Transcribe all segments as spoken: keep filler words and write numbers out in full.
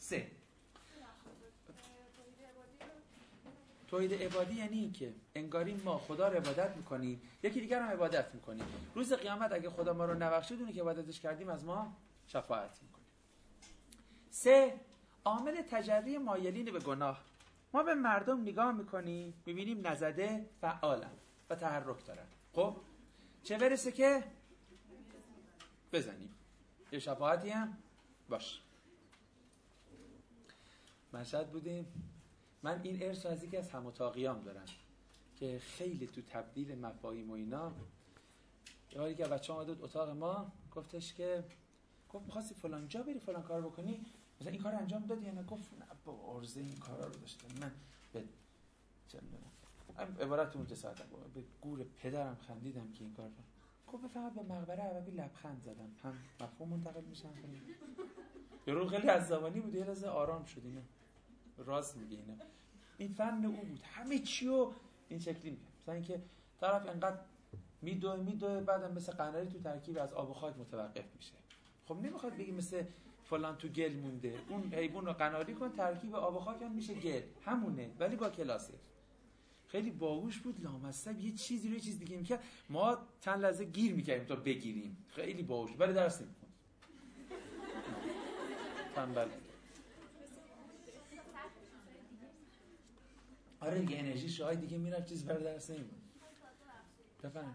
سه، توحید عبادی یعنی این که انگاریم ما خدا رو عبادت میکنیم، یکی دیگر هم عبادت میکنیم. روز قیامت اگه خدا ما رو نبخشید، اونی که عبادتش کردیم از ما شفاعت میکنه. سه، عامل تجری مایلین به گناه. ما به مردم نگاه میکنیم، میبینیم نزده فعالن و تحرک دارن، خب چه برسه که بزنیم، یه شفاعتی هم باش. مشهد بودیم، من این ارث از یکی از هم‌وطاقیام دارم که خیلی تو تبدیل مفاهیم و اینا. یه حالی که بچه اومد بود اتاق ما، گفتش که گفت می‌خواستی فلان جا بری فلان کار بکنی، مثلا این کار انجام دادی یا نه؟ گفت نه با عرضه این کارا رو داشتم من به چه می‌دونم، عبارت اون جسارت به گور پدرم خندیدم که این کار کنم. گفت فقط به مقبره عربی لبخند زدم، هم مفهوم منتقل میشن. یه رو خیلی عصبانی بود، یه لحظه آرام شد. اینا راست میگه، اینا این فن او بود، همه چیو این شکلی میگه. مثلا اینکه طرف انقدر میدوه میدوه بعدم مثل قناری تو ترکیب از آب و خاک متوقف میشه. خب نمیخواد بگی مثل فلان تو گل مونده، اون حیوان رو قناری کن ترکیب آب و خاک هم میشه گل، همونه ولی با کلاسه. خیلی باهوش بود، لامصب یه چیزی رو یه چیز دیگه میکرد، ما چند لحظه گیر میکردیم تا بگیریم. خیلی باهوش ولی درس نمیخوند، تنبل. آره دیگه انرژی شای دیگه میرفت، چیز برای درس نمیمون. بفهم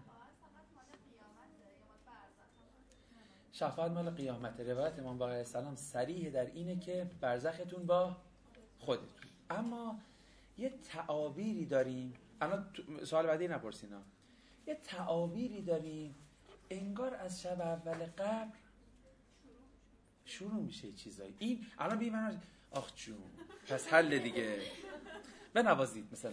شفاعت مال قیامت. روایت امام باقر علیه السلام صریح در اینه که برزختون با خودتون. اما یه تعابیری داریم، الان سوال بعدی نپرسینا، یه تعابیری داریم انگار از شب اول قبر شروع میشه چیزایی. این الان ببین من آخ جون پس حل دیگه بنوازید مثلا.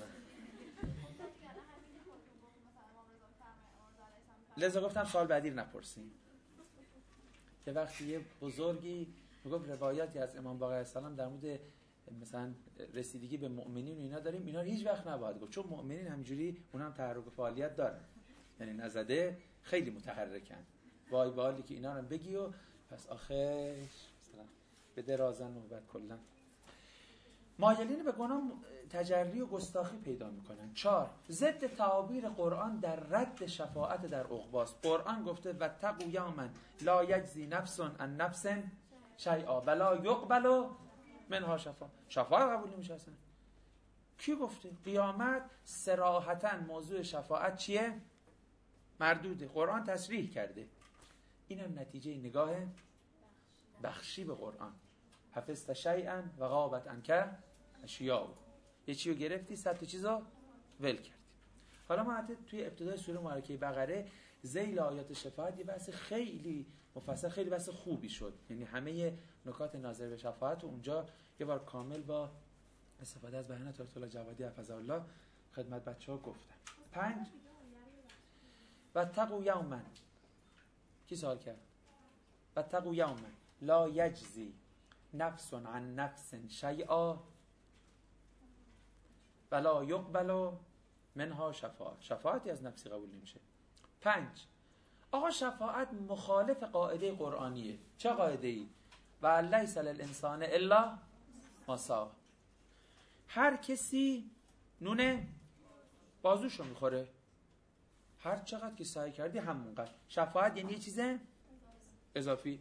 لذا گفتم سوال بعدی رو نپرسیم. یه وقتی یه بزرگی میگفت روایاتی از امام باقر علیه السلام در مورد مثلا رسیدگی به مؤمنین و اینا داریم، اینا هیچ وقت نباید گفت، چون مؤمنین همینجوری اون هم تحرک و فعالیت دارن، یعنی نزده خیلی متحرکن. وای به حالی که اینا رو بگی و پس آخه مثلا به درازن و بعد کلا مایلین به گناه تجری و گستاخی پیدا میکنن. چهار، ضد تعابیر قرآن در رد شفاعت در عقباست. قرآن گفته واتقوا یوما لا یجزی نفس عن نفس شیئا ولا یقبل منها شفاعت. شفاعت قبول نمیشه اصلا. کی گفته؟ قیامت صراحتا موضوع شفاعت چیه؟ مردوده. قرآن تصریح کرده. اینم نتیجه نگاه بخشی به قرآن. حفظت شیئا و غابت عنک اشیاء. یه چیو گرفتی صد تا چیزا ول کردی. حالا ما حتی توی ابتدای سوره مبارکه بقره ذیل آیات شفاعت یه بحث خیلی مفصل، خیلی بحث خوبی شد. یعنی همه نکات ناظر به شفاعت اونجا یه بار کامل با استفاده از بیانات آیت الله جوادی حفظه الله خدمت بچه‌ها گفتم. پنج، واتقوا یوما. کی سوال کرد؟ واتقوا یوما لا یجزی نفس عن نفس شیئا ولا یقبل منها شفاعت. شفاعتی از نفسی قبول نمیشه. پنج، آقا شفاعت مخالف قاعده قرآنیه. چه قاعده ای؟ و لیس للانسان الا ما سعی. هر کسی نون بازوشو میخوره، هر چقدر که سعی کردی همونقدر. شفاعت یعنی یه چیز اضافی.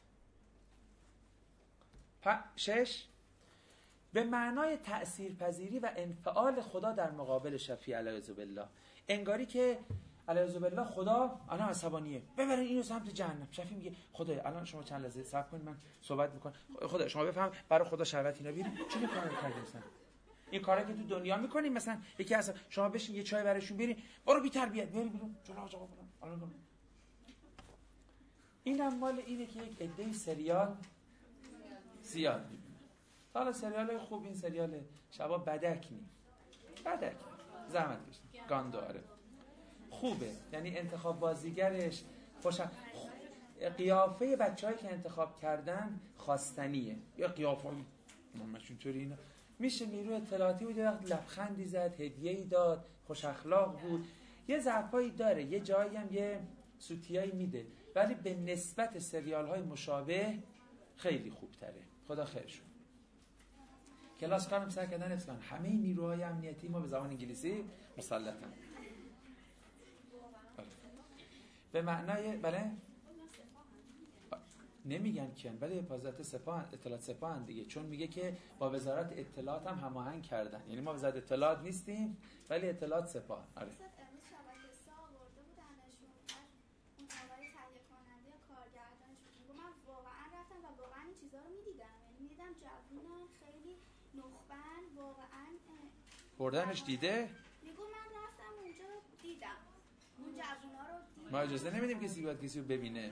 شش، به معنای تأثیر پذیری و انفعال خدا در مقابل شفیع علیه بالله. انگاری که علیه بالله خدا الان عصبانیه، ببرین اینو سمت جهنم. شفیع میگه خدایا الان شما چند لحظه صبر کنید من صحبت میکنم، خدا شما بفهم برای خدا شربت اینا بیارید. چه کار کردین مثلا؟ این کارا که تو دنیا میکنیم، مثلا یکی از شما بشین یه چای براشون بیارین، برو بی تربیت بری بیرون جلو آقا فلان الان. اینم مال اینه که یک عده سریال زیاد میبینه. حالا سریال خوب، این سریال شبا بدک نی بدک زحمت کشید گاندو. آره خوبه، یعنی انتخاب بازیگرش خوشم، قیافه بچه‌هایی که انتخاب کردن خواستنیه. یا قیافه مامشون طوری اینا میشه نیروی اطلاعاتی بود، وقت لبخندی زد، هدیه‌ای داد، خوش اخلاق بود. یه ضعفایی داره، یه جایی هم یه سوتیایی میده، ولی به نسبت سریال‌های مشابه خیلی خوب تره. خدا خیرشون. کلاس کارم سعی کردن حفظ کنن. همه نیروهای امنیتی ما به زبان انگلیسی مسلطن. به معنای بله نمیگن کیان، ولی حفاظت سپاه اطلاعات سپاه دیگه، چون میگه که با وزارت اطلاعات هم هماهنگ کردن. یعنی ما وزارت اطلاعات نیستیم ولی اطلاعات سپاه. آره بردنش دیده؟ میگو من رفتم اونجا دیدم اون جوونا رو دیدم. ما اجازه نمیدیم کسی باید کسی رو ببینه.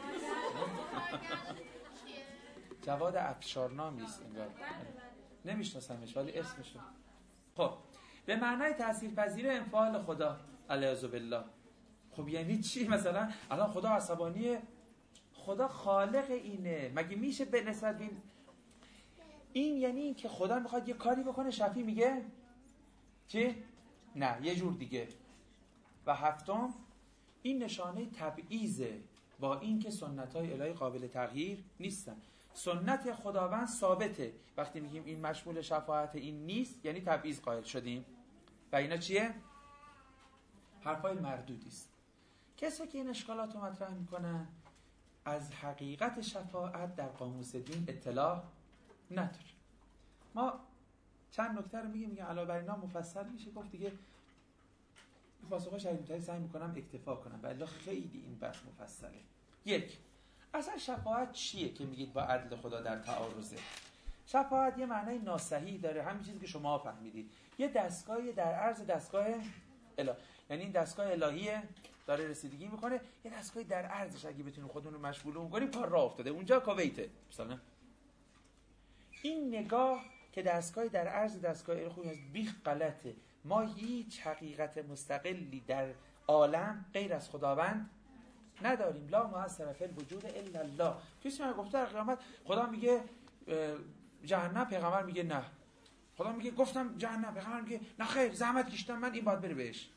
جواد افشارنامی است انگار، نمیشناسمش ولی اسمش رو. خب به معنای تاثیرپذیر انفعال خدا الیاذ بالله. خب یعنی چی؟ مثلا الان خدا عصبانیه، خدا خالق اینه، مگه میشه به نسبت این این یعنی این که خدا میخواد یه کاری بکنه شفیع میگه چی؟ نه یه جور دیگه. و هفتم این نشانه تبعیضه با این که سنت‌های الهی قابل تغییر نیستن. سنت خداوند ثابته. وقتی میگیم این مشمول شفاعت این نیست یعنی تبعیض قائل شدیم. و اینا چیه؟ حرفای مردودی است. کسی که این اشکالات رو مطرح میکنن از حقیقت شفاعت در قاموس دین اطلاع نداره. ما چند نکته رو میگیم، میگم علاوه بر اینا مفصل میشه گفت دیگه. پاسخش شدیدتری سعی میکنم اکتفا کنم و الا خیلی این بحث مفصله. یک، اصلا شفاعت چیه که میگید با عدل خدا در تعارضه؟ شفاعت یه معنای ناصحیح داره، همین چیزی که شما فهمیدید. یه دستگاهی در عرض دستگاه الهی، یعنی این دستگاه الهیه داره رسیدگی میکنه، یه دستگاهی در عرضش اگه بتونیم خودمون رو مشغول کنیم کار راه افتاده. اونجا کویته مثلا. این نگاه که دستگاهی در عرض دستگاه الهی خوبی از بیخ غلطه. ما هیچ حقیقت مستقلی در عالم غیر از خداوند نداریم. لا مؤثر فی الوجود الا الله. کسی من گفته در قیامت خدا میگه جهنم، پیغمبر میگه نه. خدا میگه گفتم جهنم، پیغمبر میگه نه خیر زحمت کشیدم من، این باید بره بهش.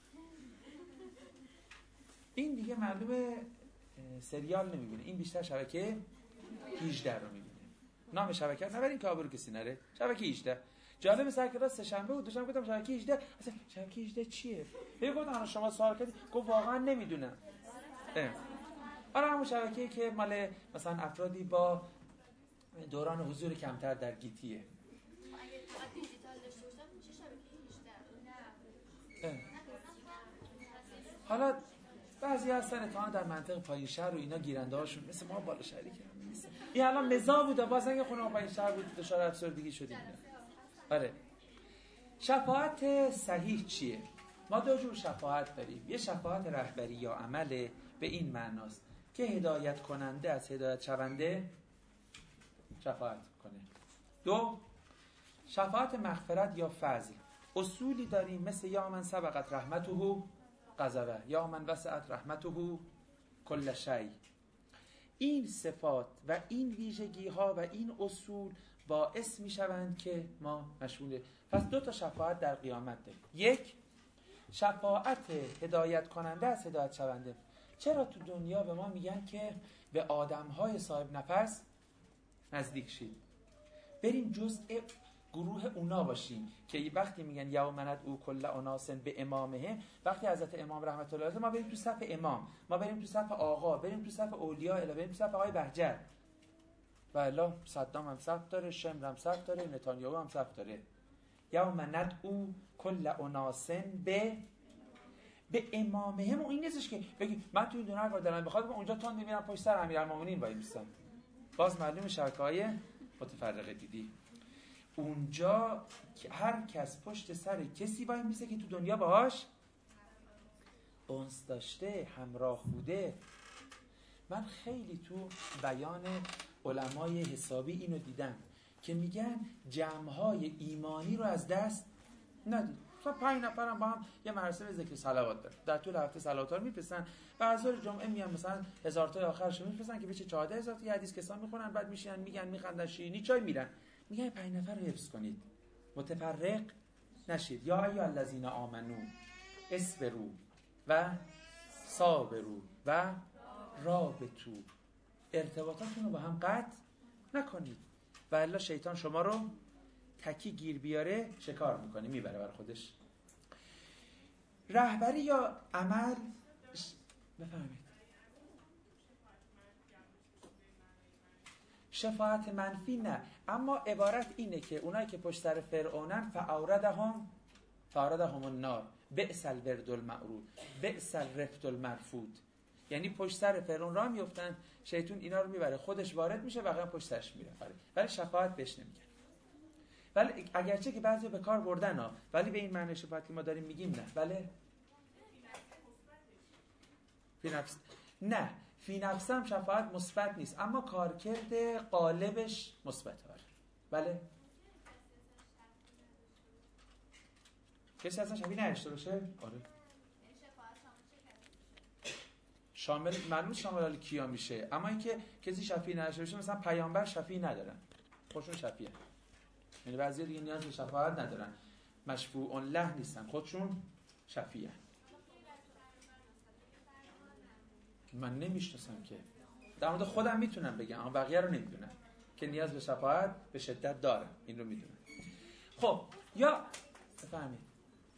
این دیگه معلومه سریال نمیبینه، این بیشتر شبکه هجده رو میبینه. نام شبکه رو نبرین که آبرو کسی نره. شبکه هجده. جالب سر کلاس سه شنبه بود، دوشنبه گفتم شبکه هجده. اصلا شبکه هجده چیه؟ یه گفتم شما سوال کردید، گفت واقعا نمیدونم. آره همون شبکه‌ای که مال مثلا افرادی با دوران حضور کمتر در گیتیه. حالا بعضی هستن اتفاقا در منطقه پایین شهر و اینا گیرنده هاشون مثل ما بالا شهری که نیست. این الان مزا بوده، باز اگه خونه ما پایین شهر بود دچار افسردگی شدیم. آره. شفاعت صحیح چیه؟ ما دو جور شفاعت داریم. یه شفاعت رهبری یا عمله، به این معناست که هدایت کننده از هدایت شونده شفاعت کنه. دو، شفاعت مغفرت یا فضل. اصولی داریم مثل یا من سبقت رحمته غضبه، یا من وسعت رحمته کل شیء. این صفات و این ویژگی ها و این اصول باعث می شوند که ما مشمول. پس دو تا شفاعت در قیامت داریم. یک، شفاعت هدایت کننده از هدایت شونده. چرا تو دنیا به ما میگن که به آدمهای صاحب نفس نزدیک شید، بریم جزء گروه اونا باشیم که وقتی میگن یوم ندعو کل اناس به امامهم، وقتی حضرت امام رحمت الله علیه ما بریم تو صف امام، ما بریم تو صف آقا، بریم تو صف اولیاء اله، بریم تو صف آقای بهجت. و الا صدام هم صف داره، شمر هم صف داره، نتانیاهو هم صف داره. یوم ندعو کل اناس به به امامهم. این نیستش که بگی من تو این دونه هر دلم بخواد اونجا تون میرم پشت سر امیرالمومنین وای میستم. باز معلومه شرکای متفرقه دیدی. اونجا هر کس پشت سر کسی وای میسه که تو دنیا باهاش انس داشته، همراه بوده. من خیلی تو بیان علمای حسابی اینو دیدم که میگن جمع‌های ایمانی رو از دست ندید. مثلا پنج نفرم با هم یه مراسم ذکر صلوات دارن، در طول هفته صلوات رو میفرستن، بعضی جمعه میان مثلا هزار تا آخرش میفرستن که بشه چهارده هزار تا حدیث کسان میخونن، بعد میشینن میگن میخندن شیرینی چای میرن. میگن پنج نفر رو حفظ کنید، متفرق نشید. یا ایها الذین آمنو اصبروا و صابروا و رابطوا. ارتباطاتون رو با هم قطع نکنید و الا شیطان شما رو تکی گیر بیاره شکار میکنه، میبره برای خودش. رهبری یا عمل، بفهمید. شفاعت منفی نه، اما عبارت اینه که اونایی که پشت سر فرعونن فاوردهم فاوردهم النار بئس الورد المعرود بئس الرفد المرفود، یعنی پشت سر فرعون راه میافتن، شیطون اینا رو میبره، خودش وارد میشه، بقیه پشت سرش میره، ولی شفاعت بهش نمیگن. ولی اگرچه که بعضی به کار بردن ها، ولی به این معنی شفاعت که ما داریم میگیم نه. بله فی نفس نه، فی نفس هم شفاعت مثبت نیست، اما کارکرد قالبش مثبت هست. بله کسی اصلا شفیع نداشته باشه؟ آره شامل، معلوم شامل حال کیا میشه، اما اینکه کسی شفیع نداشته باشه، مثلا پیامبر شفیع ندارن، خودشون شفیعن، یعنی بعضی دیگه نیاز به شفاعت ندارن، مشفوع له نیستن، خودشون شفیعن. من نمیشناسم که، در مورد خودم میتونم بگم اما بقیه رو نمیدونم که نیاز به شفاعت به شدت دارم، این رو میدونم. خب یا بفهمید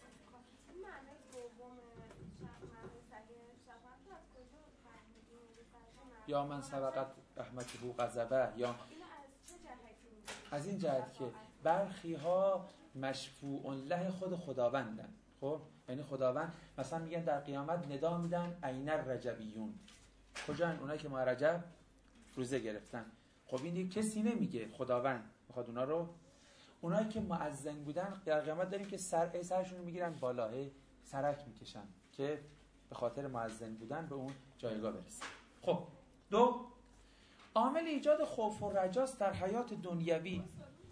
یا من سبقت رحمته غضبه، یا از این جهت که برخی ها مشفوع له خود خداوندن. خب یعنی خداوند مثلا میگن در قیامت ندا میدن عین الرجبیون، کجان؟ اونایی که ماه رجب روزه گرفتن. خب این کسی نمیگه، خداوند میخواد اونا رو، اونایی که مؤذن بودن در قیامت داریم که سر ای سرشون رو میگیرن بالا، سرک میکشن که به خاطر مؤذن بودن به اون جایگاه برسن. خب دو، عامل ایجاد خوف و رجاست در حیات دنیوی.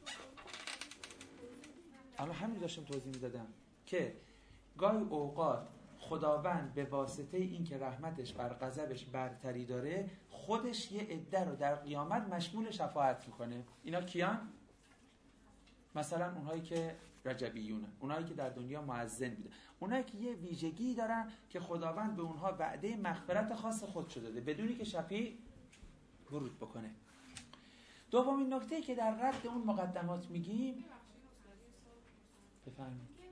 اما همین داشتم توضیح میدادم که گاهی اوقات خداوند به واسطه این که رحمتش بر غضبش برتری داره، خودش یه عده رو در قیامت مشمول شفاعت میکنه. اینا کیان؟ مثلا اونهایی که رجبیونن، اونهایی که در دنیا مؤذن بودن، اونهایی که یه ویژگی دارن که خداوند به اونها وعده مغفرت خاص خودش داده بدونی که شفیع ورود بکنه. دومین نکته‌ای که در رد اون مقدمات میگیم، بفرمایید.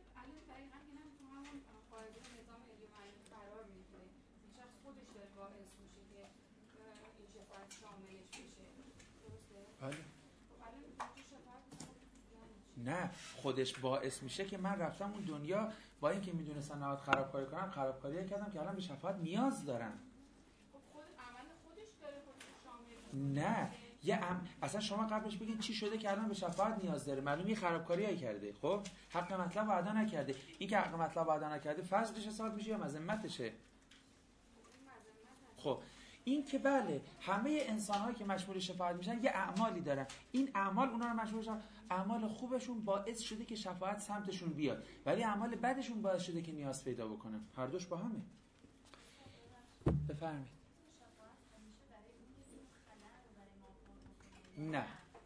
نه خودش باعث میشه که من رفتم اون دنیا با اینکه میدونستم نباید خرابکاری کنم، خرابکاری کردم که الان به شفاعت نیاز دارم. خود عمل خودش داره خودش شامل. نه یه ام... اصلا شما قبلش بگین چی شده که الان به شفاعت نیاز داره، معلومه خرابکاریایی کرده، خب حق مطلب ادا نکرده. این که حق مطلب ادا نکرده فضلش حساب میشه یا مذمتشه؟ خب این که بله همه انسان‌هایی که مشمول شفاعت میشن یه اعمالی دارن، این اعمال اونا رو مشمول شدن، اعمال خوبشون باعث شده که شفاعت سمتشون بیاد، ولی اعمال بدشون باعث شده که نیاز پیدا بکنن. هر دوش با همه. بفرمایید. نه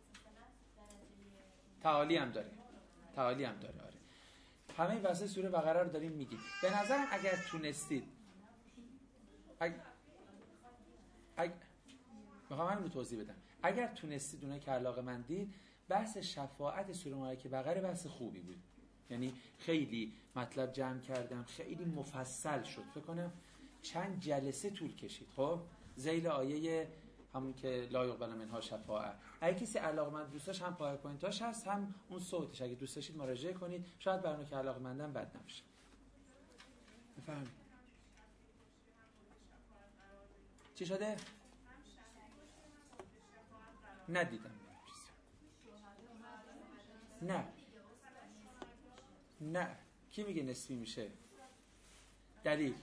تعالی هم داره، تعالی هم داره. آره همه واسه سوره بقره رو داریم میگیم. به نظرم اگر تونستید اگر اگر میخوام همین رو توضیح بدم، اگر تونستید اونایی که علاقه من دید، بحث شفاعت سوره مبارکه بقره بحث خوبی بود، یعنی خیلی مطلب جمع کردم، خیلی مفصل شد، فکر کنم چند جلسه طول کشید. خب ذیل آیه همون که لا یقبل منها شفاعه، اگه کسی علاقه‌مند دوستاش هم پاورپوینتاش هست هم اون صوتش، اگه دوست داشتید مراجعه کنید، شاید برنامه که علاقه‌مندن بد نباشه. بفرمایید. چی شده؟ ندیدم. نه نه کی میگه نسبی میشه؟ دلیل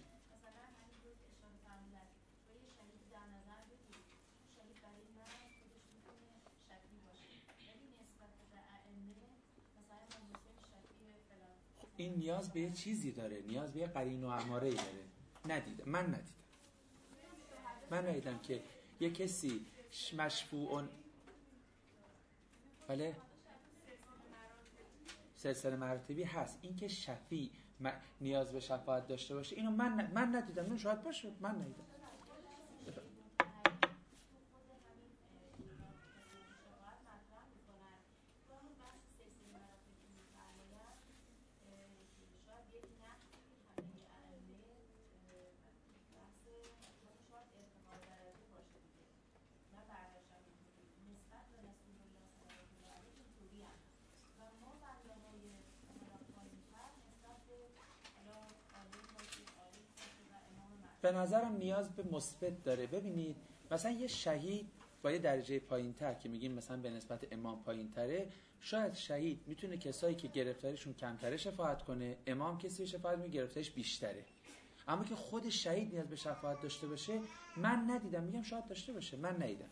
این نیاز به یه چیزی داره، نیاز به یه قرین و اماره‌ای داره. ندیدم، من ندیدم من ندیدم که یه کسی مشفوع، بله سلسله مراتبی هست، این که شفیع نیاز به شفاعت داشته باشه، اینو من من ندیدم. اون شاید باشه، من ندیدم. به نظرم نیاز به مثبت داره. ببینید مثلا یه شهید با یه درجه پایین‌تر که میگیم مثلا به نسبت امام پایین‌تره، شاید شهید میتونه کسایی که گرفتاریشون کمتره شفاعت کنه، امام کسی شفاعت میکنه گرفتاریش بیشتره. اما که خود شهید نیاز به شفاعت داشته باشه من ندیدم. میگم شاید داشته باشه، من ندیدم.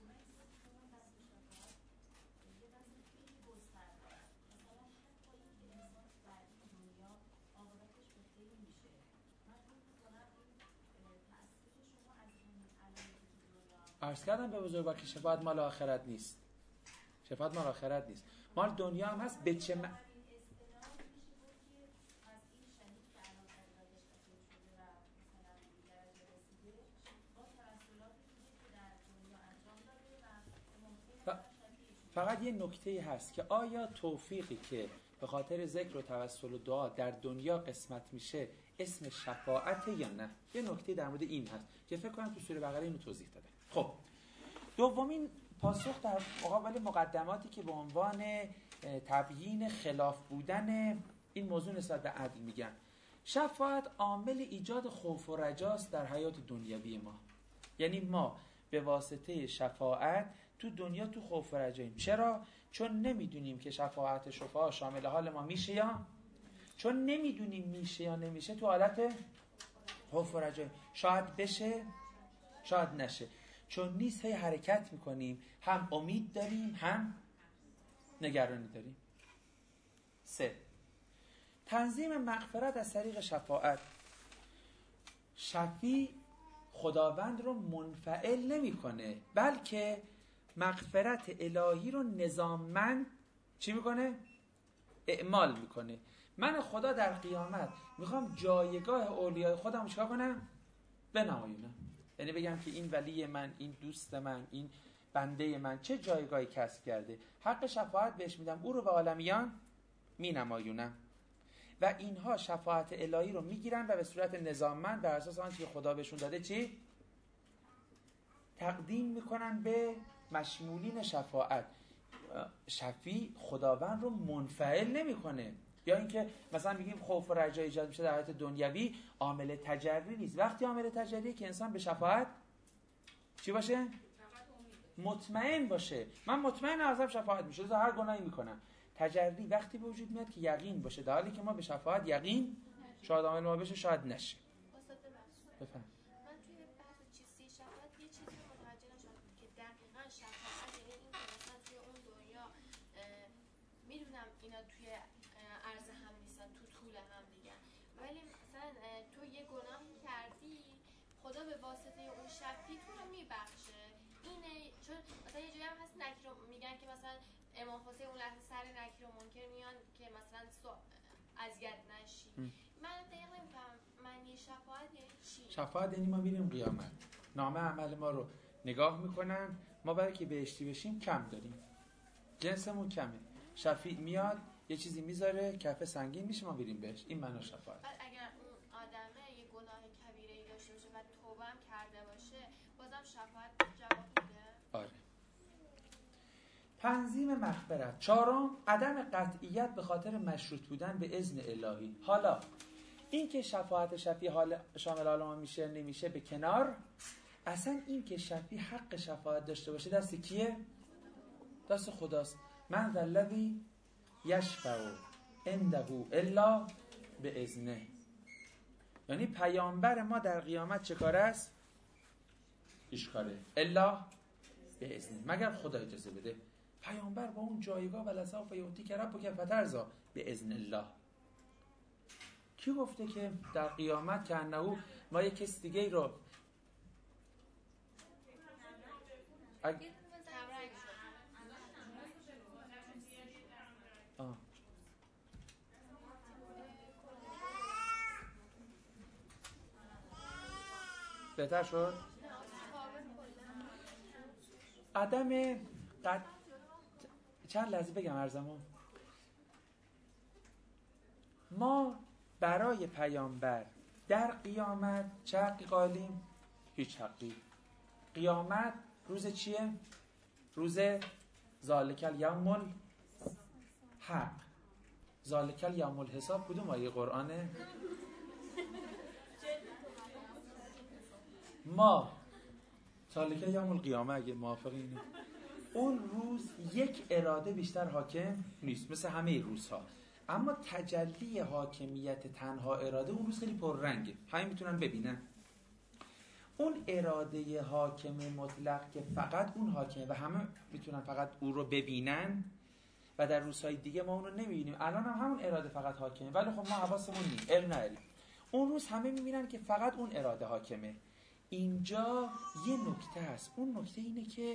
عرض کردم به بزرگوار که شفاعت مال آخرت نیست. شفاعت مال آخرت نیست، مال دنیا هم هست. به چه م... فقط یه نکته هست که آیا توفیقی که به خاطر ذکر و توسل و دعا در دنیا قسمت میشه اسم شفاعت یا نه؟ یه نکته در مورد این هست که فکر کنم تو سوره بقره اینو توضیح داده. خب دومین پاسخ در مقابل مقدماتی که به عنوان تبیین خلاف بودن این موضوع نسبت به عدل میگن، شفاعت عامل ایجاد خوف و رجاست در حیات دنیوی ما. یعنی ما به واسطه شفاعت تو دنیا تو خوف و رجاییم. چرا؟ چون نمیدونیم که شفاعت شفاعت شامل حال ما میشه یا چون نمیدونیم میشه یا نمیشه تو حالت خوف و رجاییم. شاید بشه شاید نشه، چون نیست هی حرکت میکنیم، هم امید داریم هم نگرانی داریم. سه، تنظیم مغفرت از طریق شفاعت. شفیع خداوند رو منفعل نمیکنه، بلکه مغفرت الهی رو نظاممند چی میکنه؟ اعمال میکنه. من خدا در قیامت میخوام جایگاه اولیای خودم چیکار کنم؟ بنمایونم. یعنی بگم که این ولی من، این دوست من، این بنده من چه جایگاهی کسب کرده، حق شفاعت بهش میدم، او رو به عالمیان مینمایونم. و اینها شفاعت الهی رو میگیرن و به صورت نظاممند بر اساس آنچه که خدا بهشون داده چی؟ تقدیم میکنن به مشمولین شفاعت. شفیع خداوند رو منفعل نمیکنه. یا اینکه مثلا میگیم خوف و رجا ایجاد میشه در حیات دنیوی، عامل تجری نیست. وقتی عامل تجریه که انسان به شفاعت چی باشه؟ مطمئن باشه. من مطمئن ازم شفاعت میشه، هر گناهی میکنم. تجری وقتی به وجود میاد که یقین باشه، در حالی که ما به شفاعت یقین شاید عامل ما بشه شاید نشه. بفهم. من توی بحث چیستی شفاعت یه چیزی رو متوجه نشدم که دقیقاً شفاعت یعنی این که مثلا توی اون دنیا میدونم اینا توی عرض هم نیستن، تو طول هم دیگه، ولی مثلا تو یه گناهی کردی خدا به واسطه اون شفیع تو رو میبخشه. اینه چون مثلا یه جایی هم هست نکیر میگن که مثلا امام حسین اون لحظه سر نکیر و منکر میان که مثلا اذیت نشی. من دقیقا نمیفهمم معنی شفاعت یعنی چی؟ شفاعت یعنی ما میریم قیامت، نامه عمل ما رو نگاه میکنن، ما برای که بهشتی بشیم کم داریم، جنسمون کمه، شفیع میاد یه چیزی میذاره کفه سنگین میشه ما میریم بهش. این معنی شفاعت. بعد اگر اون آدمه یه گناه کبیره‌ای داشته باشه و توبه هم کرده باشه بازم شفاعت جواب میده؟ آره. تنظیم مغفرت. چهارم، عدم قطعیت به خاطر مشروط بودن به اذن الهی. حالا این که شفاعت شفیع حال شامل حال ما میشه نمیشه به کنار، اصلا این که شفیع حق شفاعت داشته باشه دست کیه؟ دست خداست. من ذا الذی یشفع عنده الا به اذنه. یعنی پیامبر ما در قیامت چه کاره است؟ هیچ کاره الا به اذنه، مگر خدا اجازه بده. پیامبر با اون جایگاه ولسوف یعطیک ربک فترضی به اذن الله. کی گفته که در قیامت که انه ما یک کس دیگه ای رو اگ... آه. بهتر شد؟ عدم قد... چند لحظه بگم عرضمو. ما برای پیامبر در قیامت چه حقی قائلیم؟ هیچ حقی. قیامت روز چیه؟ روز ذالک الیوم الحق. ذالک الیوم الحساب کدوم آیه قرآنه؟ ما سالکه یوم القیامه اگه موافقین اون روز یک اراده بیشتر حاکم نیست مثل همه روزها، اما تجلی حاکمیت تنها اراده اون روز خیلی پررنگه، همه میتونن ببینن. اون اراده حاکم مطلق که فقط اون حاکمه و همه میتونن فقط او رو ببینن و در روزهای دیگه ما اون رو نمیبینیم. الان هم همون اراده فقط حاکمه، ولی خب ما حواسمون نیست، علم نداریم. اون روز همه میبینن که فقط اون اراده حاکمه. اینجا یه نکته هست، اون نکته اینه که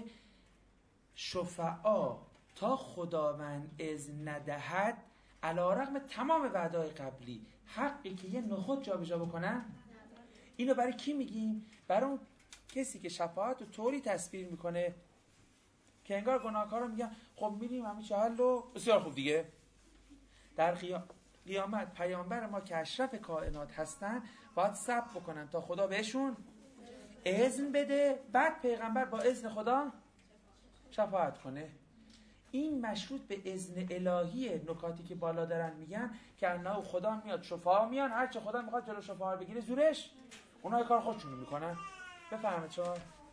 شفعا تا خداوند اذن ندهد علی رغم تمام وعده‌های قبلی حقی که یه نخود جابجا بکنن. اینو برای کی میگیم؟ برای اون کسی که شفاعت رو طوری تصویر میکنه که انگار گناهکارا میگن خب میریم همین چهل و بسیار خوب دیگه. در قیامت پیامبر ما که اشرف کائنات هستن باید صبر بکنن تا خدا بهشون اذن بده، بعد پیغمبر با اذن خدا شفاعت کنه. این مشروط به اذن الهیه. نکاتی که بالا دارن میگن که انه خدا میاد شفاعا میان، هرچه خدا میخواد جلو شفاعا رو بگیره زورش اونها کار خودشون میکنن. بفرمایید شما.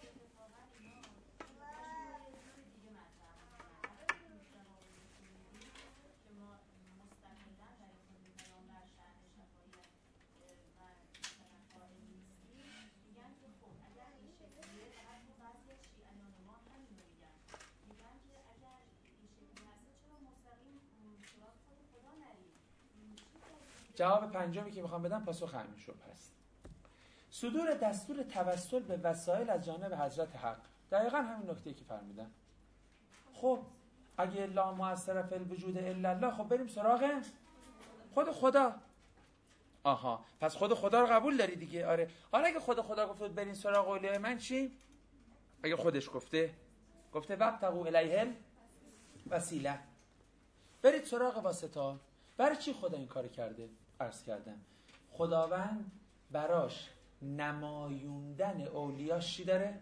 جواب پنجمی که میخوام بدم پاسخ همین شب هست. صدور دستور توسل به وسایل از جانب حضرت حق، دقیقا همین نکته‌ای که فرمودن. خب اگه لا مؤثر فی الوجود الا الله، خب بریم سراغ خود خدا. آها، پس خود خدا رو قبول داری دیگه. آره، حالا اگه خود خدا گفته بریم سراغ اولیای من چی؟ اگه خودش گفته گفته وابتغوا الیه الوسیله، برید سراغ واسطه. برای چی خدا این کار کرده؟ عرض کردم خداوند براش نمایوندن اولیاش چی داره؟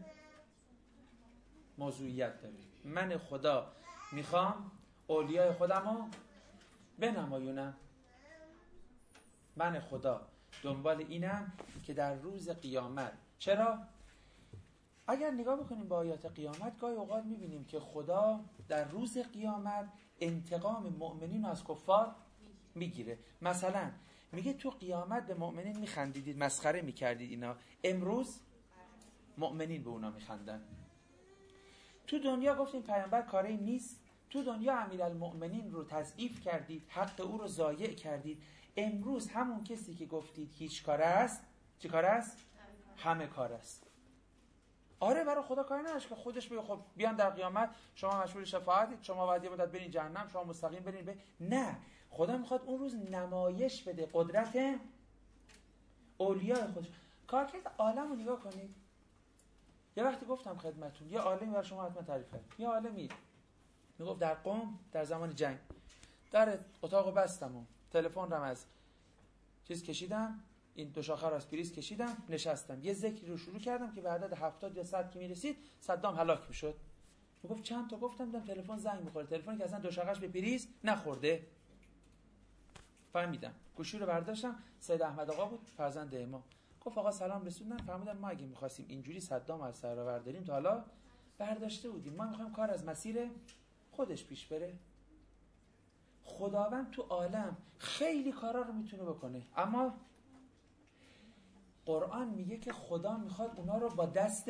موضوعیت داره. من خدا میخوام اولیای خودمو بنمایونم. من خدا دنبال اینم که در روز قیامت، چرا؟ اگر نگاه بکنیم به آیات قیامت گاهی اوقات میبینیم که خدا در روز قیامت انتقام مؤمنین از کفار میگیره. مثلا میگه تو قیامت به مؤمنین میخندیدید، مسخره میکردید اینا، امروز مؤمنین به اونا میخندن. تو دنیا گفتین پیامبر کاری نیست، تو دنیا امیرالمؤمنین رو تضعیف کردید، حق او رو ضایع کردید. امروز همون کسی که گفتید هیچ کار است، چی کار است؟ همه کار است. آره، برای خدا کاری نداشت که خودش بگه خب بیان در قیامت شما مشمول شفاعتید، شما وعده مدت برین جهنم، شما مستقیم برین به. نه، خدا میخواد اون روز نمایش بده قدرت اولیاء خودش. کارکرد عالم رو نگاه کنید. یه وقتی گفتم خدمتون یه عالمی برای شما حتما تعریف کرد. یه عالمی میگفت در قم در زمان جنگ در اتاقو بستم و تلفن رم از چیز کشیدم، این دو شاخه رو از پریز کشیدم، نشستم یه ذکری رو شروع کردم که به عدد هفتاد یا صد که میرسید صدام هلاک میشد. میگفت چند تا گفتم دیدم تلفن زنگ میخوره، تلفنی که اصلا دو شاخه‌اش به پریز نخورده. فهمیدم، گوشی رو برداشتم، سید احمد آقا بود، فرزند ما. گفت آقا سلام رسوندن. فهمیدم ما اگه می‌خواستیم اینجوری صدام از سر رو برداریم تا حالا برداشته بودیم. ما می‌خوایم کار از مسیر خودش پیش بره. خداوند تو عالم خیلی کارا رو میتونه بکنه، اما قرآن میگه که خدا میخواد اونا رو با دست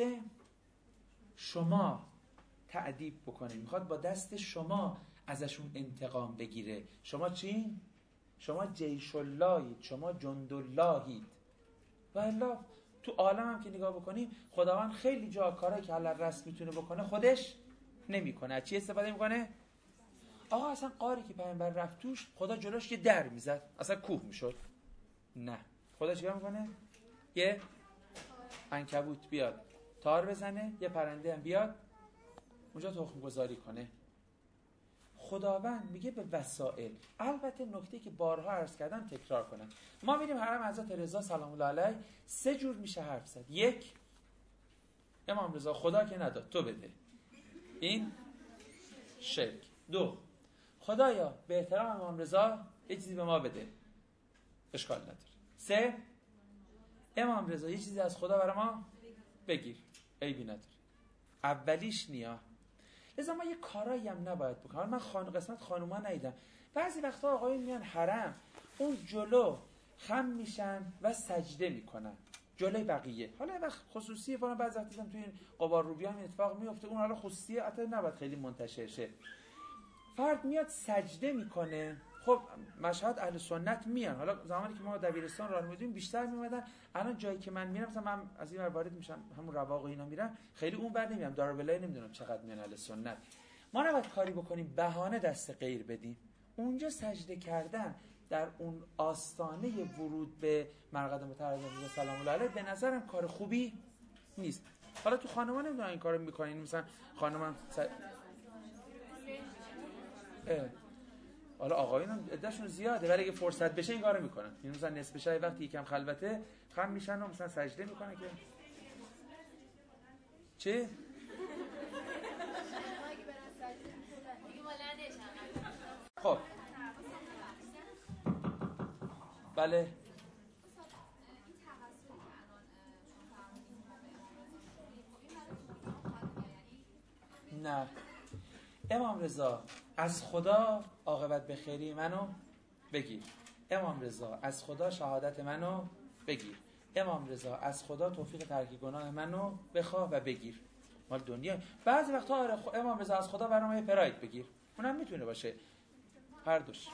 شما تعذیب بکنه، میخواد با دست شما ازشون انتقام بگیره. شما چی؟ شما جیش اللهید، شما جند اللهید. و الا تو عالم هم که نگاه بکنیم خداوند خیلی جا کارایی که علل رسم میتونه بکنه خودش نمیکنه. از چی استفاده میکنه؟ آقا اصلا قاری که پیامبر رفت توش خدا جلوش یه در میزد اصلا کوه میشد. نه، خدا چیکار میکنه؟ یه عنکبوت بیاد تار بزنه، یه پرنده هم بیاد اونجا تخم گذاری کنه. خداوند میگه به وسائل. البته نکته که بارها عرض کردم تکرار کنم، ما میریم حرم حضرت رضا سلام الله علیه، سه جور میشه حرف زد. یک، امام رضا خدا که نداد تو بده، این شرک. دو، خدایا به احترام امام رضا یه چیزی به ما بده، اشکال نداره. سه، امام رضا یه چیزی از خدا برای ما بگیر، عیبی نداره. اولیش نیا. لذا ما یه کارایی هم نباید بکنم. من خان قسمت خانوما ندیدم. بعضی وقتا آقایون میان حرم، اون جلو خم میشن و سجده میکنن جلوی بقیه. حالا وقت خصوصیه، فلان بعضی وقتا دیدم توی این قبار روبیا هم اتفاق میفته، اون حالا خصوصیه، حتی نباید خیلی منتشر شه. فرد میاد سجده میکنه. خب مشهد اهل سنت میان. حالا زمانی که ما دبیرستان راه می‌رفتیم بیشتر میومدن. الان جایی که من میرم، مثلا من از این ور وارد میشم همون رواق اینا میرم، خیلی اون ور نمیام. دارالبلای نمیدونم چقدر میان اهل سنت. ما نباید کاری بکنیم بهانه دست غیر بدیم. اونجا سجده کردن در اون آستانه ورود به مرقد مطهر رضا سلام الله علیه به نظرم کار خوبی نیست. حالا تو خانم‌ها نمیدونم این کارو میکنین، مثلا خانم‌ها س... حالا آقایون هم عده‌شون زیاده، ولی اگه فرصت بشه این کارو میکنن. یعنی مثلا نصف شب وقتی یکم خلوته خم میشن و مثلا سجده میکنن که چی؟ خب بله نه امام رضا از خدا عاقبت به خیری منو بگیر. امام رضا از خدا شهادت منو بگیر. امام رضا از خدا توفیق ترک گناه منو بخواه و بگیر. مال دنیا بعضی وقتا آره خ... امام رضا از خدا برام یه پراید بگیر، اونم میتونه باشه هر دوش.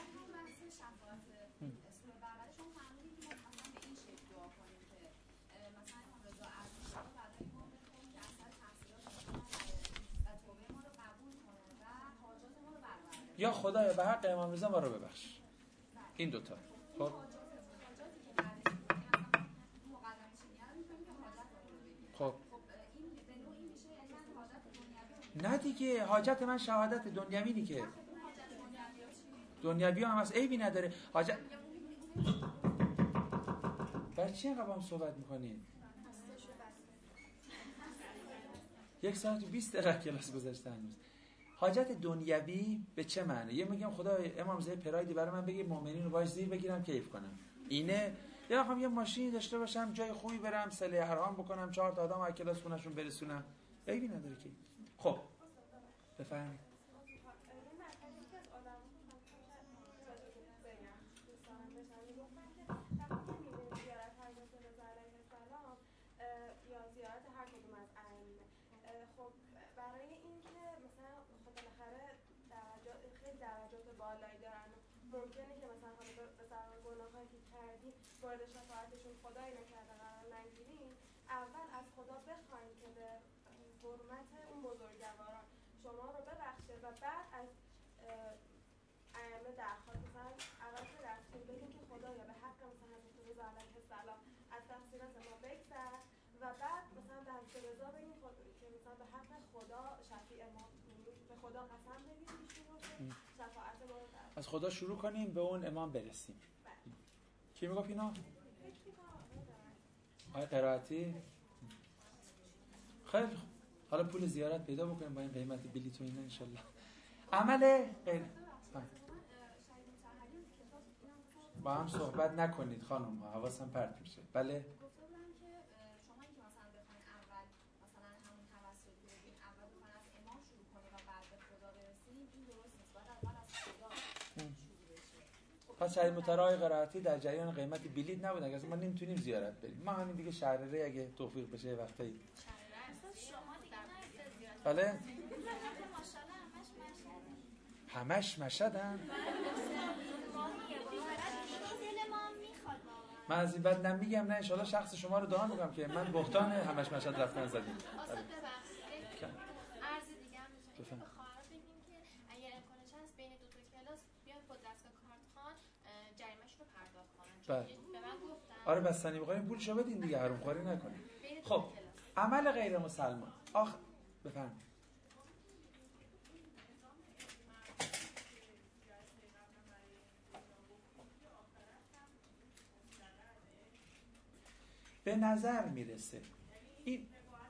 یا خدایا به حق امام رضا ما رو ببخش. این دوتا. خب خب نه دیگه، حاجت من شهادت دنیوی که دنیوی هم هست، عیبی نداره. حاجت برای چی اینقدر با هم صحبت میکنید؟ یک ساعت و بیست دقیقه کلاس گذاشته هنوز. حاجت دنیوی به چه معنی؟ یه میگم خدا امام رضا پرایدی برای من بگیر، مؤمنین رو باش زیر بگیرم کیف کنم، اینه. یا میخوام یه ماشینی داشته باشم، جای خوبی برم، صله ارحام بکنم، چهار تا آدم از کلاس خونه‌شون برسونم، عیبی نداره که. خب بفرمایید. ممکنه که مثلا حالا به سبب گناهایی که کردیم وارد شفاعتشون خدایی نکرده قرار نگیریم، اول از خدا بخوایم که به حرمت اون بزرگواران شما رو ببخشه و بعد از ائمه درخواست مثلا اول که رفتیم بگیم که خدایا به حق مثلا حضرت رضا علیه السلام از تقصیرات ما بگذر و بعد مثلا به حضرت رضا بگیم که مثلا به حق خدا شفیع ما، به خدا قسم بگیم ایشون رو شفاعت ما رو از خدا شروع کنیم به اون امام برسیم. کی میگفت اینا؟ آیه قرائتی؟ خیلی خوب. حالا پول زیارت پیدا بکنیم با این قیمت بلیط و اینا انشالله. عمل غیر با هم صحبت نکنید خانم ها، حواسم پرت میشه. بله پس شهید مترای قرائتی در جریان قیمت بلیط نبود، اگه ما نمیتونیم زیارت بریم. ما همین دیگه شهرره اگه توفیق بشه وقتایی. بله همش مشهدن. من از این بعد نمیگم نه، انشالله شخص شما رو دعا میکنم که من بهتان همش مشهد رفتن زدیم. بفهم خواهر بگیم که اگر امکانش هست بین دو تا کلاس بیان با دستگاه کارت خان جریمه‌اش رو پرداخت کنن. به من گفتن آره بستنی می‌خوایم پولشو بدین دیگه، حروم خواری نکنید. خب عمل غیر مسلمان آخ بفهم به نظر میرسه این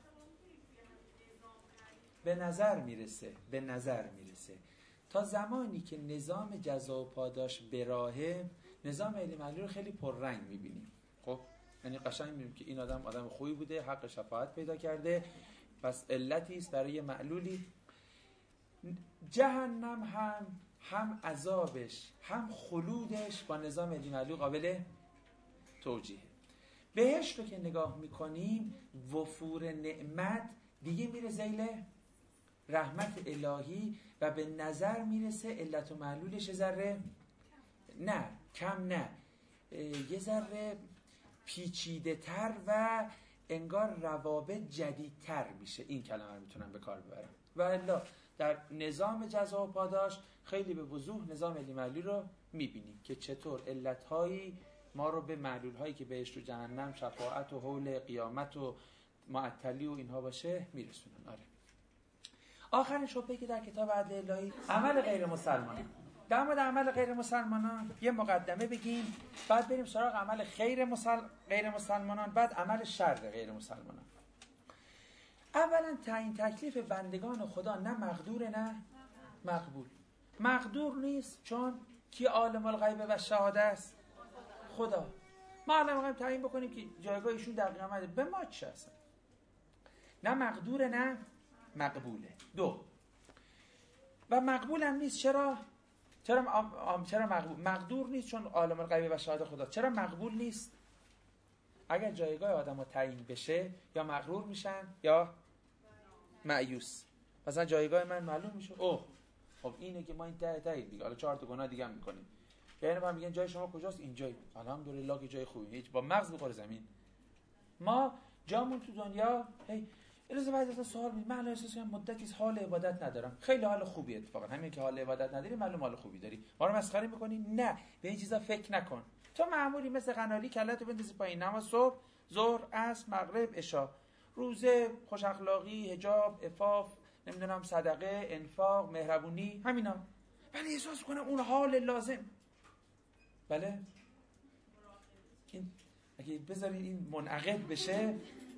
به نظر میرسه به نظر میرسه تا زمانی که نظام جزا و پاداش به راهه، نظام علی معلول رو خیلی پررنگ میبینیم. خب یعنی قشنگ می‌بینیم که این آدم آدم خوبی بوده، حق شفاعت پیدا کرده، پس علتی است برای معلولی. جهنم هم هم عذابش هم خلودش با نظام علی معلول قابل توجیه. بهشت رو که نگاه میکنیم وفور نعمت دیگه میره ذیل رحمت الهی و به نظر میرسه علت و معلولش ذره نه کم نه یه ذره پیچیده تر و انگار روابط جدیدتر میشه. این کلمه رو میتونم به کار ببرم. و الا در نظام جزا و پاداش خیلی به وضوح نظام علی معلول رو میبینیم که چطور علتهایی ما رو به معلولهایی که بهشت و جهنم، شفاعت و حول قیامت و معطلی و اینها باشه میرسونن. آره. آخرین شبهه‌ای که در کتاب عدل الهی عمل غیر مسلمانان. در مورد عمل غیر مسلمانان یه مقدمه بگیم، بعد بریم سراغ عمل خیر مسل... غیر مسلمانان، بعد عمل شر غیر مسلمانان. اولا تعیین تکلیف بندگان خدا نه مقدور نه مقبول. مقدور نیست چون کی عالم الغیب و شهاده است؟ خدا. ما الان می‌خوایم تعیین بکنیم که جایگاه ایشون در قیامت به ما چه هست. نه مقدور نه مقبوله. دو و مقبول هم نیست. چرا؟ چرا چرا مقبول؟ مقدور نیست چون عالم الغیب و شهاده خدا. چرا مقبول نیست؟ اگر جایگاه آدم‌ها تعیین بشه یا مغرور میشن یا مایوس. مثلا جایگاه من معلوم میشه، اوه خب اینه که ما این ته ته دیگه حالا چهار تا گناه دیگه هم میکنیم. یعنی ما میگن جای شما کجاست؟ اینجایی. الحمدلله که جای خوبی. هیچ با مغز بخوره زمین. ما جامون تو دنیا هی اجازه بعد از سوال می من احساس کنم مدتی حال عبادت ندارم. خیلی حال خوبی اتفاقا. همین که حال عبادت نداری معلوم حال خوبی داری. ما رو مسخره می‌کنی؟ نه، به این چیزا فکر نکن. تو معمولی مثل قناری کله‌تو بندازی پایین، نماز صبح، ظهر، عصر، مغرب، عشا، روزه، خوش اخلاقی، حجاب، عفاف، نمیدونم صدقه، انفاق، مهربونی، همینا. ولی احساس کنم اون حال لازم. بله؟ این اگه بذارین این منعقد بشه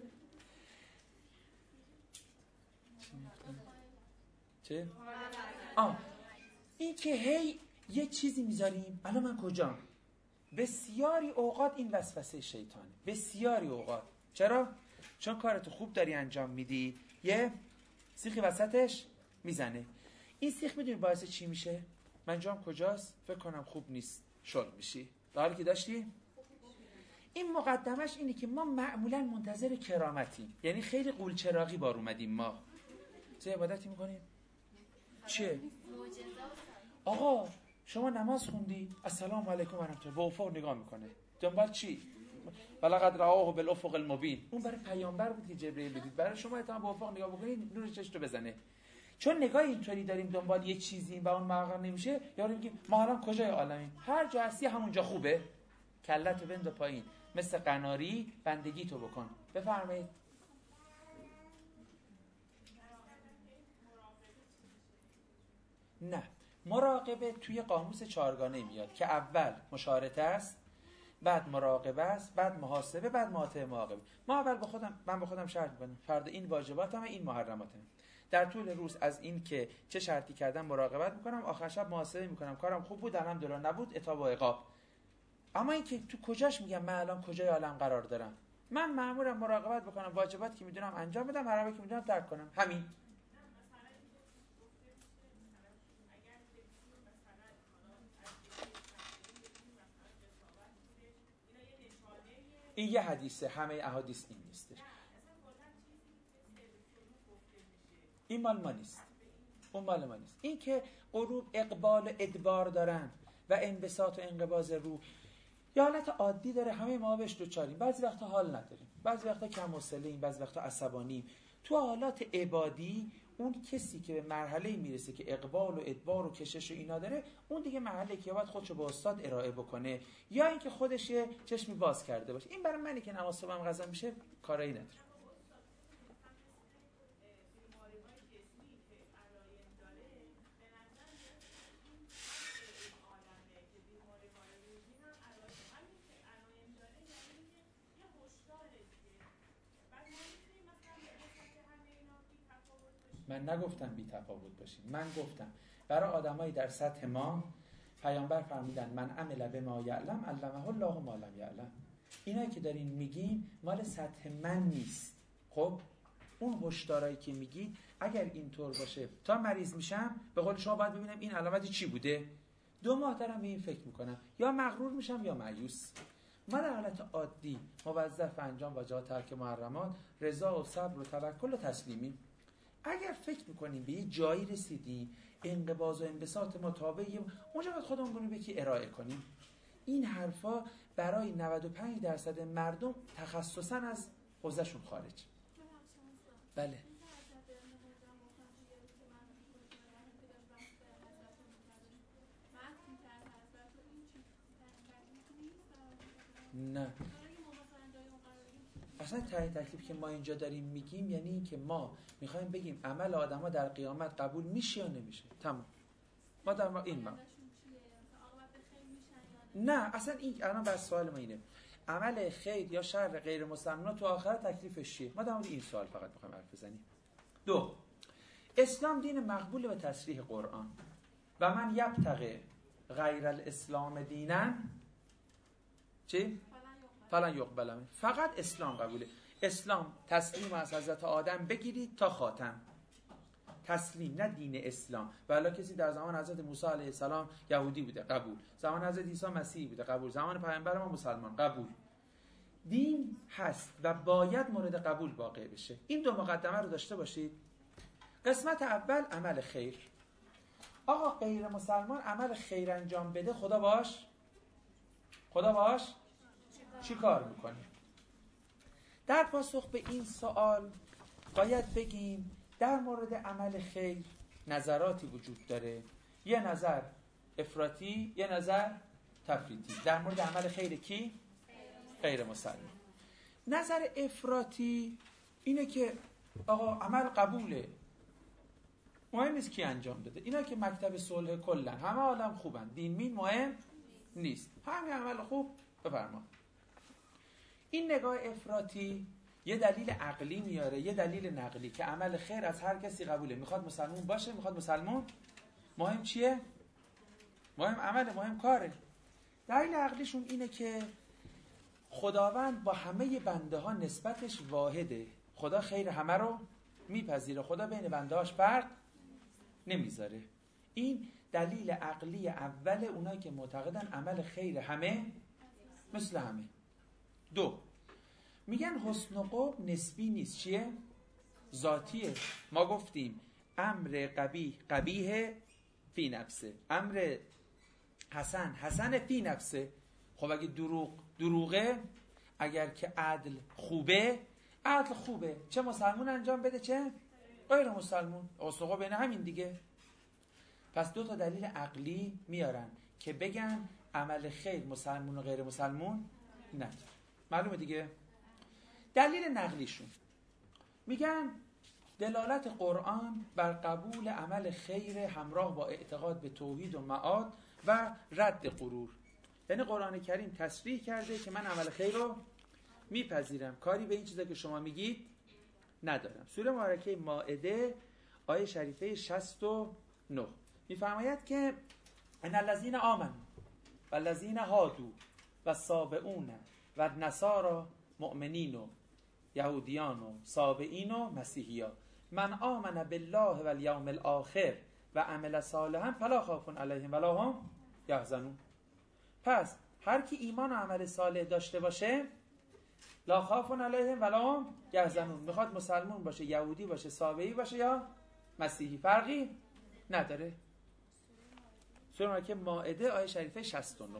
چه؟ آه این که هی یه چیزی میذاریم الان من کجام؟ بسیاری اوقات این وسوسه شیطانه. بسیاری اوقات. چرا؟ چون کارتو خوب داری انجام میدی یه سیخی وسطش میزنه. این سیخ میدونی باعث چی میشه؟ من جام کجاست؟ فکر کنم خوب نیست. شل میشی. در حالی که داشتی؟ این مقدمش اینه که ما معمولا منتظر کرامتیم. یعنی خیلی قولچراغی بار اومدیم ما. چه عبادتی میکنیم؟ چه؟ آقا شما نماز خوندی؟ السلام علیکم و رحمت الله. با افق نگاه میکنه. دنبال چی؟ ولقد رآه بالافق المبین. اون برای پیامبر بود که جبرئیل بدید. برای شما اتهام با افق نگاه بکنید نور چشتو بزنه. چون نگاه اینطوری داریم دنبال یه چیزی و اون محقق نمیشه، یارو میگیم ما الان کجای عالمیم؟ هر جا هستی همونجا خوبه. کلتو بند پایین. مثل قناری بندگی تو بکن. بفرمایید. نه، مراقبه توی قاموس چهارگانه میاد که اول مشارطه است، بعد مراقبه است، بعد محاسبه، بعد ماته مراقبه. ما اول با خودم من با خودم شرط می‌بندم فردا این واجباتمه، این محرماتمه. در طول روز از این که چه شرطی کردم مراقبت میکنم، آخر شب محاسبه میکنم کارم خوب بود الحمدلله، نبود عتاب و عقاب. اما این که تو کجاش میگم من الان کجای عالم قرار دارم؟ من مأمورم مراقبت بکنم، واجباتی که میدونم انجام بدم، حرامی که میدونم ترک کنم. همین. این یه حدیثه، همه احادیث این نیستش. این مال ما نیست. اون مال ما نیست. این که غروب اقبال و ادبار دارن و انبساط و انقباض روح یه حالت عادی داره، همه ما بهش دوچاریم. بعضی وقتا حال نداریم، بعضی وقتا کم حوصله‌ایم، بعضی وقتا عصبانیم. تو حالات عبادی اون کسی که به مرحله میرسه که اقبال و ادبار و کشش و اینا داره، اون دیگه مرحله که باید خودشو به استاد ارائه بکنه یا اینکه خودش یه چشمی باز کرده باشه. این برای منی که نماز صبحم قضا میشه کاری نداره. من نگفتم بی تفاوت باشیم. من گفتم برای آدمایی در سطح ما پیامبر فرمودن من عمل بما یعلم علمه الله ما لم یعلم. اینا که دارین میگین مال سطح من نیست. خب اون هشدارایی که میگید اگر اینطور باشه تا مریض میشم به قول شما باید ببینم این علامتی چی بوده، دو ماه دارم به این فکر میکنم، یا مغرور میشم یا مایوس. ما در حالت عادی موظف انجام واجبات ترک محرمات، رضا و صبر و توکل و تسلیمی. اگر فکر میکنیم به یه جایی رسیدیم انقباض و انبساط ما تابعیم، اونجا باید خودمون رو به کی ارائه کنیم. این حرفا برای نود و پنج درصد مردم تخصصا از حوزهشون خارج. بله نه اصلا ته تکلیف که ما اینجا داریم میگیم یعنی این که ما میخوایم بگیم عمل آدم ها در قیامت قبول میشه یا نمیشه. تمام. ما در ما این ما نه اصلا این الان بس سوال ما اینه عمل خیر یا شر غیر مسلمان تو آخرت تکلیفش چیه؟ ما در مورد این سوال فقط میخوایم حرف بزنیم. دو، اسلام دین مقبول به تصریح قرآن و من یبتغی غیر الاسلام دینا چی؟ فلن یقبل منه. فقط اسلام قبوله. اسلام تسلیم از حضرت آدم بگیرید تا خاتم، تسلیم، نه دین اسلام. ولی کسی در زمان حضرت موسی علیه السلام یهودی بوده قبول، زمان حضرت عیسی مسیحی بوده قبول، زمان پیامبر ما مسلمان قبول. دین هست و باید مورد قبول واقع بشه. این دو مقدمه رو داشته باشید. قسمت اول عمل خیر. آقا غیر مسلمان عمل خیر انجام بده خدا باش خدا باش چی کار میکنه؟ در پاسخ به این سوال باید بگیم در مورد عمل خیر نظراتی وجود داره. یه نظر افراطی، یه نظر تفریطی. در مورد عمل خیر کی؟ غیر مسلمان. نظر افراطی اینه که آقا عمل قبوله، مهم نیست کی انجام داده. اینا که مکتب صلح کلن، همه آدم خوبن، دین مین مهم نیست، همین عمل خوب بفرما. این نگاه افراطی یه دلیل عقلی میاره، یه دلیل نقلی که عمل خیر از هر کسی قبوله، میخواد مسلمون باشه، میخواد مسلمون، مهم چیه؟ مهم عمله، مهم کاره. دلیل عقلیشون اینه که خداوند با همه بنده ها نسبتش واحده، خدا خیر همه رو میپذیره، خدا بین بنده هاش فرق نمیذاره. این دلیل عقلی اول اونایی که معتقدن عمل خیر همه مثل همه. دو، میگن حسن و قبح نسبی نیست، چیه؟ ذاتیه. ما گفتیم امر قبیح قبیح فی نفسه، امر حسن حسن فی نفسه. خب اگه دروغ دروغه، اگر که عدل خوبه، عدل خوبه، چه مسلمون انجام بده چه غیر مسلمون، حسن و قبح بین همین دیگه. پس دو تا دلیل عقلی میارن که بگن عمل خیر مسلمون و غیر مسلمون نه. معلومه دیگه. دلیل نقلیشون میگن دلالت قرآن بر قبول عمل خیر همراه با اعتقاد به توحید و معاد و رد غرور. یعنی قرآن کریم تصریح کرده که من عمل خیر رو میپذیرم، کاری به این چیزا که شما میگید ندارم. سوره مبارکه مائده آیه شریفه شصت و نه میفرماید که ان الذین آمنوا والذین هادوا والصابئون والنصارى مؤمنین و یهودیان و صابئین و مسیحیان من آمن بالله والیوم الاخر و عمل صالحا فلا خوف علیهم ولا هم یحزنون. پس هر کی ایمان و عمل صالح داشته باشه لا خوف علیهم ولا هم یحزنون، میخواد مسلمان باشه، یهودی باشه، صابئی باشه یا مسیحی، فرقی نداره. سوره مبارکه مائده آیه شریفه شصت و نه.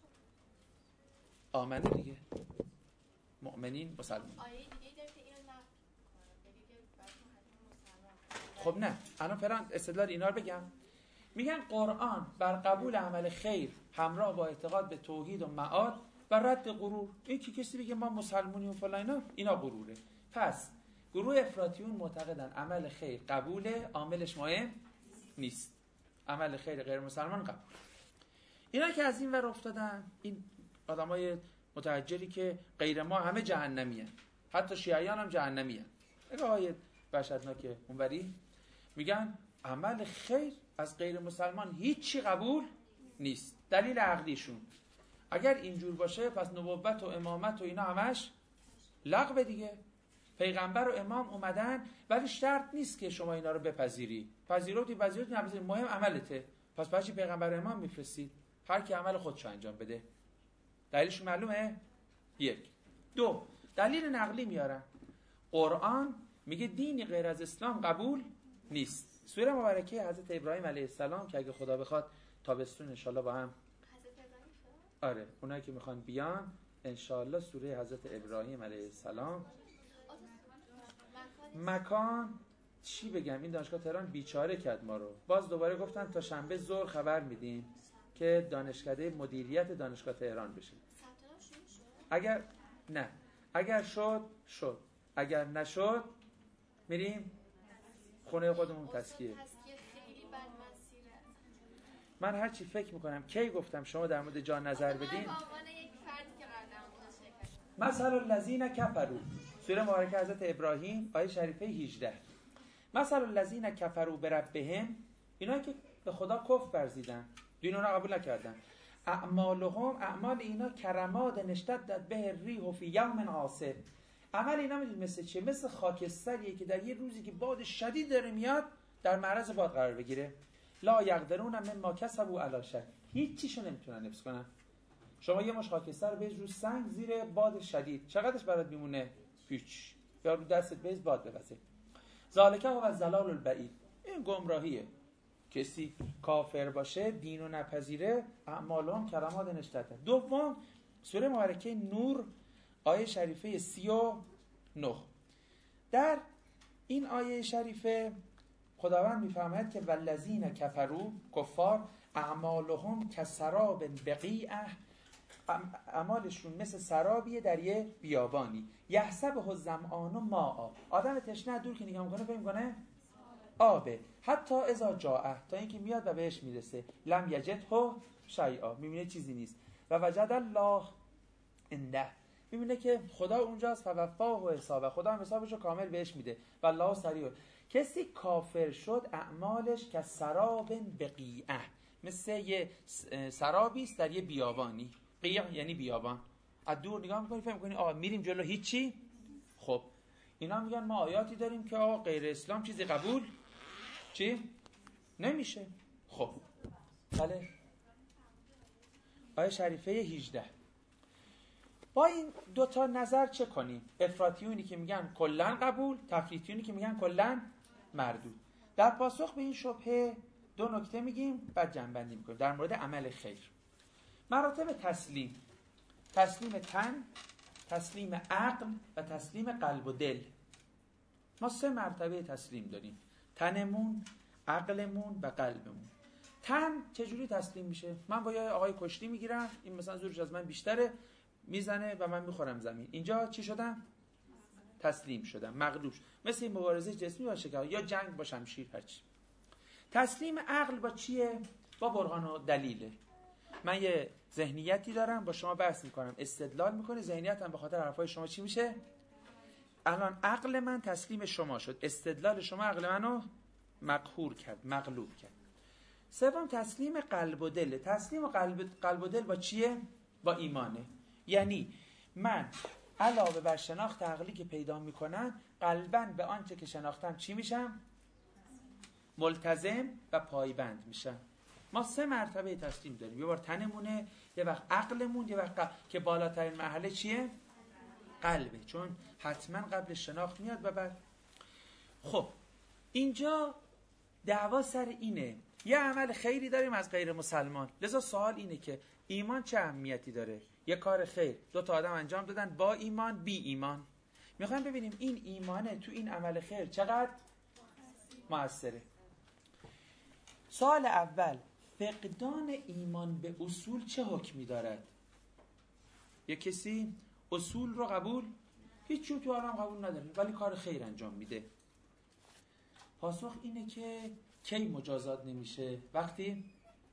آمنه دیگه، مؤمنین مسلمان. آیه دیگه داره که اینو نقل کنه، بگه که مسلمان. خب نه، الان فعلا استدلال اینا رو بگم. میگن قرآن بر قبول عمل خیر همراه با اعتقاد به توحید و معاد و رد غرور. این که کسی بگه ما مسلمونیم و فلان اینا اینا غروره. پس گروه افراطیون معتقدن عمل خیر قبوله، عاملش مهم نیست، عمل خیر غیر مسلمان قبول. اینا که از این ور افتادن، این آدمای متحجری که غیر ما همه جهنمی هن. حتی شیعیان هم جهنمی هن. اگه آیه وحشتناک اونوری میگن عمل خیر از غیر مسلمان هیچی قبول نیست. دلیل عقلیشون اگر اینجور باشه پس نبوت و امامت و اینا همش لغو دیگه. پیغمبر و امام اومدن ولی شرط نیست که شما اینا رو بپذیری. پذیروتی پذیروتی نپذیری، مهم عملته. پس برای چی پیغمبر و امام میفرستید؟ هر کی عمل خودشو انجام بده. دلیلش معلومه؟ یک. دو، دلیل نقلی میارن. قرآن میگه دینی غیر از اسلام قبول نیست. سوره مبارکه حضرت ابراهیم علیه السلام که اگه خدا بخواد تابستون انشالله با هم، آره اونایی که میخوان بیان انشالله سوره حضرت ابراهیم علیه السلام. مکان چی بگم، این دانشگاه تهران بیچاره کرد ما رو. باز دوباره گفتن تا شنبه ظهر خبر میدیم که دانشکده مدیریت دانشگاه تهران بشه. اگر نه اگر شد شد، اگر نشد میریم خونه خودمون تسکیه. من هر چی فکر میکنم کی گفتم شما در مورد جا نظر بدین. مثل الذین کفروا، سوره مبارکه حضرت ابراهیم آیه شریفه هجده. مثل الذین کفروا بربهم، اینایی که به خدا کفر ورزیدن، دین رو قبول نکردن. اعمالهم، اعمال اینا کرماد نشتدت به الریح فی یوم عاصف. عمل اینا میدونید مثل چیه؟ مثل خاکستریه که در یه روزی که باد شدید داره میاد در معرض باد قرار بگیره. لا یقدرون مما کسبوا علی شیء، هیچ چیشو نمیتونن حفظ کنن. شما یه مش خاکستر بریز رو سنگ زیر باد شدید، چقدرش برات میمونه؟ هیچ. یا رو دستت بریز باد بوزه. ذالک هو الضلال البعید، این گمراهیه. کسی کافر باشه، دینو نپذیره، اعمالهم کرماد نشتدت. دوم سوره مبارکه نور آیه شریفه سی و نه. در این آیه شریفه خداوند میفرماید که والذین کفروا، کفار، اعمالهم کسراب بقیعه، اعمالشون مثل سرابیه در یه بیابانی. یحسبه الظمآن ماء، آدم تشنه دور که نگاه میکنه فکر میکنه آبه. حتی اذا جاء، تا اینکه میاد و بهش میرسه، لم یجده شیئا، میبینه چیزی نیست. و وجد الله عنده، میبینه که خدا اونجاست. فوفاه و حسابه، خدا هم حسابش رو کامل بهش میده. و الله سریع. کسی کافر شد اعمالش که سراب بقیعه، مثل یه سرابی است در یه بیابانی. قیع یعنی بیابان. از دور نگاه میکنی فهم میکنی آقا میریم جلو هیچی. خب اینا میگن ما آیاتی داریم که آقا غیر اسلام چیزی قبول چی نمیشه. خب بله آیه شریفه هجده. با این دوتا نظر چه کنیم؟ افراطیونی که میگن کلن قبول، تفریطیونی که میگن کلن مردود. در پاسخ به این شبهه دو نکته میگیم بعد جنبندی میکنیم در مورد عمل خیر. مراتب تسلیم: تسلیم تن، تسلیم عقل و تسلیم قلب و دل. ما سه مرتبه تسلیم داریم: تنمون، عقلمون و قلبمون. تن چجوری تسلیم میشه؟ من با یه آقای کشتی میگیرم، این مثلا زورش از من بیشتره، میزنه و من میخورم زمین. اینجا چی شدم؟ تسلیم شدم، مغلوب شدم. مثل این مبارزه جسمی باشه که یا جنگ با شمشیر هرچی. تسلیم عقل با چیه؟ با برهان و دلیله. من یه ذهنیتی دارم، با شما بحث میکنم، استدلال میکنه، ذهنیتم به خاطر حرفای شما چی میشه؟ الان عقل من تسلیم شما شد، استدلال شما عقل منو مقهور کرد، مغلوب کرد. سوم تسلیم قلب و دل. تسلیم قلب قلب و دل با چیه؟ با ایمانه. یعنی من علاوه بر شناخت عقلی که پیدا میکنم، قلباً به آنچه که شناختم چی میشم؟ ملتزم و پایبند میشم. ما سه مرتبه تسلیم داریم، یه بار تنمونه، یه وقت عقلمون، یه وقت قلب. که بالاترین مرحله چیه؟ قلبه، چون حتما قبل شناخت میاد و بعد. خب اینجا دعوا سر اینه، یه عمل خیری داریم از غیر مسلمان، لذا سوال اینه که ایمان چه اهمیتی داره؟ یه کار خیر دو تا آدم انجام دادن با ایمان بی ایمان، میخوایم ببینیم این ایمانه تو این عمل خیر چقدر مؤثره. سوال اول، فقدان ایمان به اصول چه حکمی دارد؟ یه کسی اصول رو قبول هیچ چیز تو عالم قبول نداره ولی کار خیر انجام میده. پاسخ اینه که کی مجازات نمیشه؟ وقتی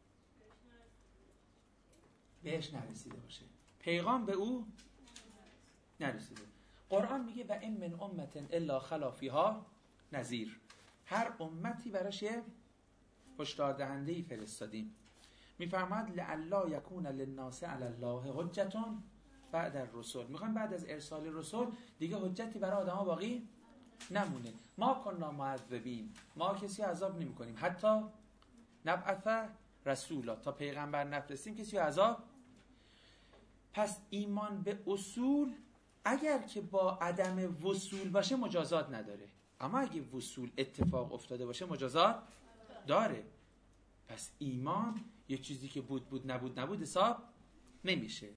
بهش نرسیده باشه، پیغام به او نرسیده. قرآن میگه و ان من امة الا خلا فیها نذیر. هر امتی براش هشدار دهنده‌ای فرستادیم. میفرماد لعلا یکون للناس علی الله حجتون بعد الرسل. میخوایم بعد از ارسال رسول دیگه حجتی برای آدم‌ها باقی نمونه. ما کنا معذبین، ما کسی عذاب نمی کنیم حتی نبعث رسولا، تا پیغمبر نفرستیم کسی عذاب. پس ایمان به اصول اگر که با عدم وصول باشه مجازات نداره، اما اگه وصول اتفاق افتاده باشه مجازات داره. پس ایمان یه چیزی که بود بود نبود نبود حساب نمیشه.